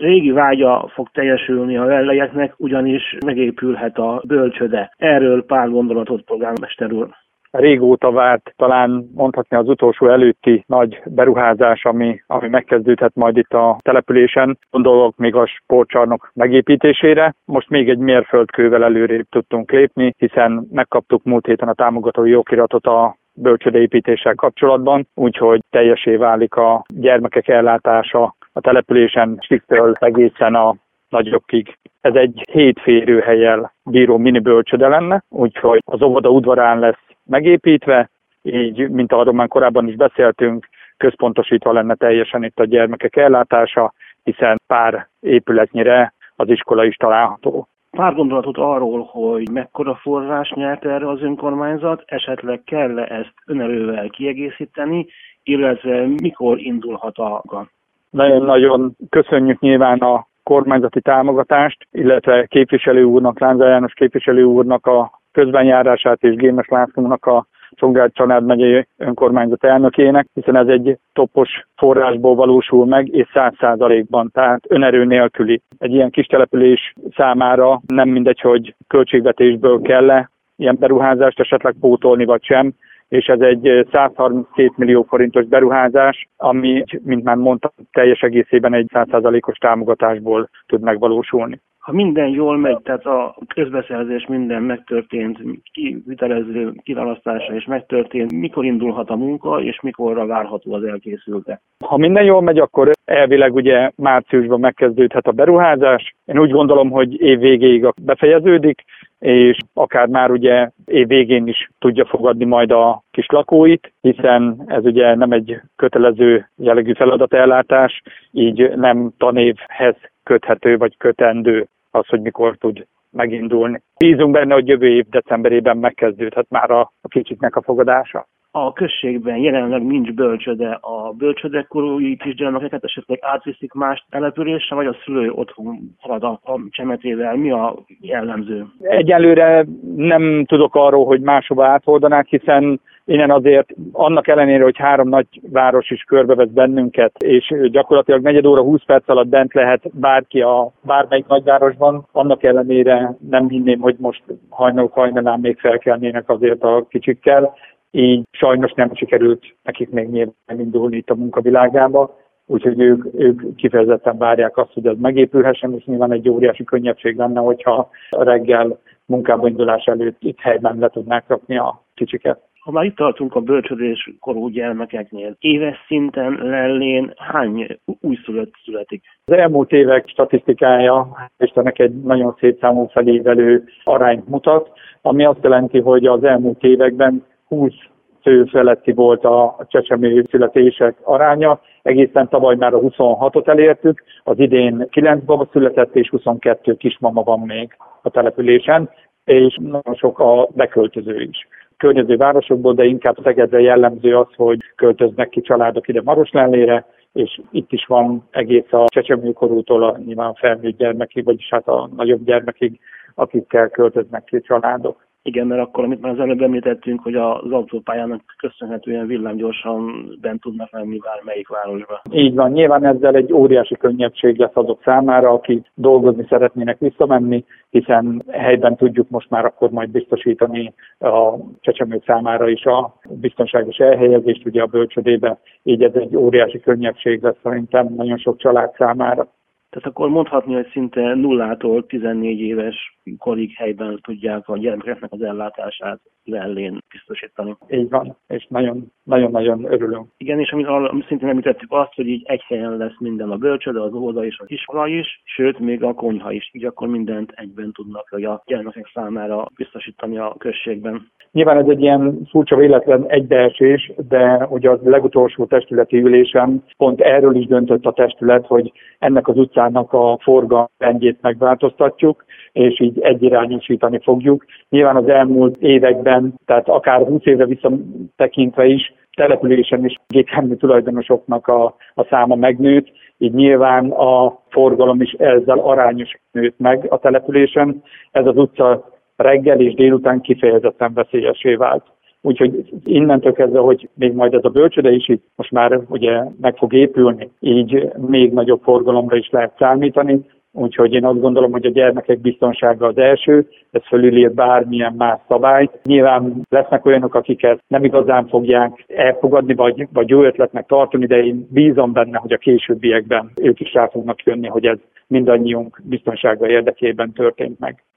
régi vágya fog teljesülni a lellejeknek, ugyanis megépülhet a bölcsöde. Erről pár gondolatot, polgármester úr. Régóta várt, talán mondhatni az utolsó előtti nagy beruházás, ami megkezdődhet majd itt a településen. Gondolok még a sportcsarnok megépítésére. Most még egy mérföldkővel előrébb tudtunk lépni, hiszen megkaptuk múlt héten a támogatói jogiratot a bölcsődeépítéssel kapcsolatban, úgyhogy teljesé válik a gyermekek ellátása a településen, Stiktől egészen a nagyobbkig. Ez egy 7 férőhellyel bíró mini bölcsöde lenne, úgyhogy az óvoda udvarán lesz megépítve, így, mint arról már korábban is beszéltünk, központosítva lenne teljesen itt a gyermekek ellátása, hiszen pár épületnyire az iskola is található. Pár gondolatot arról, hogy mekkora forrás nyert erre az önkormányzat, esetleg kell-e ezt önerővel kiegészíteni, illetve mikor indulhat a GAN? Nagyon-nagyon köszönjük nyilván a kormányzati támogatást, illetve képviselő úrnak, Lándzsá János képviselő úrnak a közbenjárását és Gémes Lászlónak a Csongrád megyei önkormányzat elnökének, hiszen ez egy toppos forrásból valósul meg, és 100%-ban, tehát önerő nélküli. Egy ilyen kis település számára nem mindegy, hogy költségvetésből kell-e ilyen beruházást esetleg pótolni, vagy sem, és ez egy 132 millió forintos beruházás, ami, mint már mondtam, teljes egészében egy 100%-os támogatásból tud megvalósulni. Ha minden jól megy, tehát a közbeszerzés minden megtörtént, kivitelező kiválasztása is megtörtént, mikor indulhat a munka, és mikorra várható az elkészülte? Ha minden jól megy, akkor elvileg ugye márciusban megkezdődhet a beruházás. Én úgy gondolom, hogy év végéig befejeződik, és akár már ugye év végén is tudja fogadni majd a kis lakóit, hiszen ez ugye nem egy kötelező jellegű feladatellátás, így nem tanévhez köthető vagy kötendő az, hogy mikor tud megindulni. Bízunk benne, hogy jövő év decemberében megkezdődhet már a kicsiknek a fogadása. A községben jelenleg nincs bölcsöde. A bölcsödekorúi kisgyermekeket esetleg átviszik más településre, vagy a szülő otthon halad a csemetével? Mi a jellemző? Egyelőre nem tudok arról, hogy máshova áthordanák, hiszen innen azért annak ellenére, hogy 3 nagy város is körbevesz bennünket, és gyakorlatilag 4 óra 20 perc alatt bent lehet bárki a bármelyik nagyvárosban, annak ellenére nem hinném, hogy most hajnalán még felkelnének azért a kicsikkel. Így sajnos nem sikerült nekik még nyilván indulni itt a munkavilágába, úgyhogy ők kifejezetten várják azt, hogy ez megépülhessen, és nyilván egy óriási könnyebbség lenne, hogyha reggel munkába indulás előtt itt helyben le tudnák rakni a kicsiket. Ha már itt tartunk a bölcsödés korú gyermekeknél, éves szinten Lellén hány újszülött születik? Az elmúlt évek statisztikája Istennek egy nagyon szép számú felévelő arányt mutat, ami azt jelenti, hogy az elmúlt években 20 fő feletti volt a csecsemő születések aránya, egészen tavaly már a 26-ot elértük, az idén 9 baba született és 22 kismama van még a településen, és nagyon sok a beköltöző is. Környező városokból, de inkább Szegedre jellemző az, hogy költöznek ki családok ide Maroslellére, és itt is van egész a csecsemőkorútól a nyilván felnőtt gyermekig, vagyis hát a nagyobb gyermekig, akikkel költöznek ki családok. Igen, mert akkor, amit már az előbb említettünk, hogy az autópályának köszönhetően villámgyorsan bent tudnak menni bármelyik városba. Így van, nyilván ezzel egy óriási könnyebbség lesz azok számára, akik dolgozni szeretnének visszamenni, hiszen helyben tudjuk most már akkor majd biztosítani a csecsemők számára is a biztonságos elhelyezést ugye a bölcsödébe, így ez egy óriási könnyebbség lesz szerintem nagyon sok család számára. Tehát akkor mondhatni, hogy szinte 0-tól 14 éves korig helyben tudják a gyermekeknek az ellátását Lellén biztosítani. Így van, és nagyon-nagyon örülünk. Igen, és amit szintén említettük azt, hogy így egy helyen lesz minden, a bölcsöde, az óvoda és az iskola is, sőt még a konyha is, így akkor mindent egyben tudnak a gyermekek számára biztosítani a községben. Nyilván ez egy ilyen furcsa véletlen egybeesés, de ugye a legutolsó testületi ülésen pont erről is döntött a testület, hogy ennek az utcának a forgalomrendjét megváltoztatjuk, és így egyirányosítani fogjuk. Nyilván az elmúlt években, tehát akár 20 évre visszatekintve is, településen is gépjármű tulajdonosoknak a száma megnőtt, így nyilván a forgalom is ezzel arányosan nőtt meg a településen. Ez az utca reggel és délután kifejezetten veszélyessé vált. Úgyhogy innentől kezdve, hogy még majd ez a bölcsőde is itt most már ugye meg fog épülni, így még nagyobb forgalomra is lehet számítani. Úgyhogy én azt gondolom, hogy a gyermekek biztonsága az első, ez fölülír bármilyen más szabályt. Nyilván lesznek olyanok, akiket nem igazán fogják elfogadni, vagy jó ötletnek tartani, de én bízom benne, hogy a későbbiekben ők is rá fognak jönni, hogy ez mindannyiunk biztonsága érdekében történt meg.